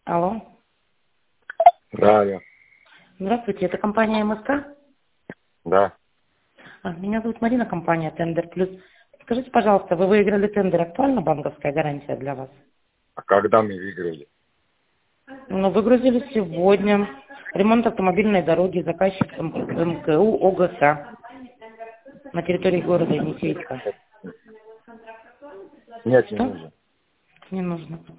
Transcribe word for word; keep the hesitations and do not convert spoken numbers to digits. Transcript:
Алло. Да, я. Здравствуйте, это компания МСК? Да. А, Меня зовут Марина, компания Тендер Плюс. Скажите, пожалуйста, вы выиграли тендер, актуальна банковская гарантия для вас? А когда мы выиграли? Ну, выгрузили сегодня. Ремонт автомобильной дороги, заказчик М К У ОГС на территории города Енисейска. Нет, не Что? нужно. Не нужно.